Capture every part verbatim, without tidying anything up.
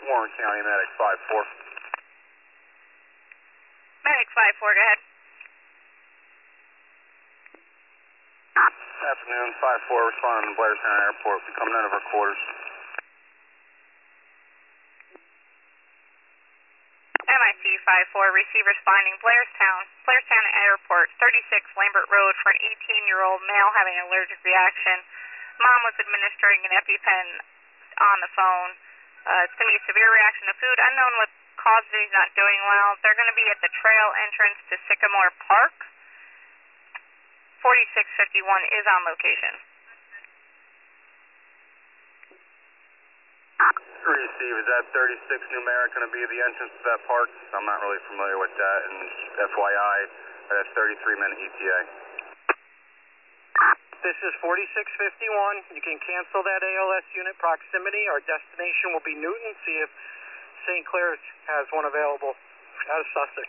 Warren County, Medic five four. Medic five four, go ahead. Afternoon, five four, responding to Blairstown Airport. We coming out of our quarters. M I C five four, receive responding Blairstown, Blairstown Airport, thirty-six Lambert Road for an eighteen-year-old male having an allergic reaction. Mom was administering an EpiPen on the phone. Uh, it's going to be a severe reaction to food. Unknown what caused it. He's not doing well. They're going to be at the trail entrance to Sycamore Park. forty-six fifty-one is on location. Receive, is that thirty-six numeric going to be the entrance to that park? I'm not really familiar with that, and F Y I, that's thirty-three minute E T A. This is forty-six fifty-one. You can cancel that A L S unit proximity. Our destination will be Newton. See if Saint Clair's has one available out of Sussex.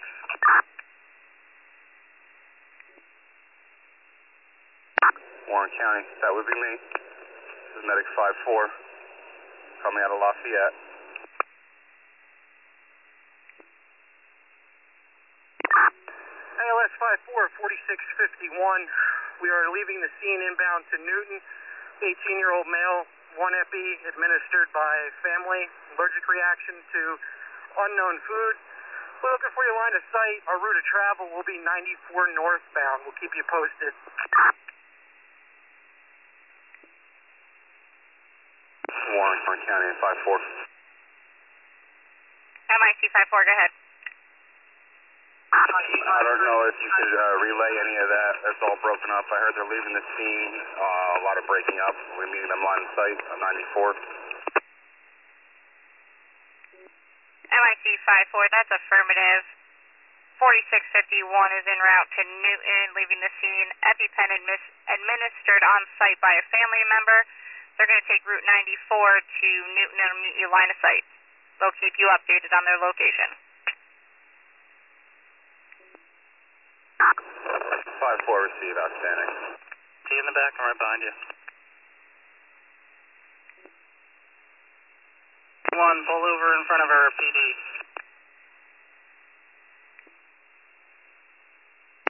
Warren County, that would be me. This is Medic five four. Coming out of Lafayette. A L S five four, forty-six fifty-one. We are leaving the scene inbound to Newton. eighteen-year-old male, one epi administered by family, allergic reaction to unknown food. We're looking for your line of sight. Our route of travel will be ninety-four northbound. We'll keep you posted. Warren, Warren County, five four. M I C five four, go ahead. I don't know if you could uh, relay any of that. It's all broken up. I heard they're leaving the scene. Uh, a lot of breaking up. We're meeting them line of sight on ninety-four. M I C five four, that's affirmative. forty-six fifty-one is en route to Newton, leaving the scene. EpiPen admis- administered on site by a family member. They're going to take Route ninety-four to Newton and meet you line of sight. They'll keep you updated on their location. five four, receive, outstanding. See you in the back, I'm right behind you. One, pull over in front of our P D.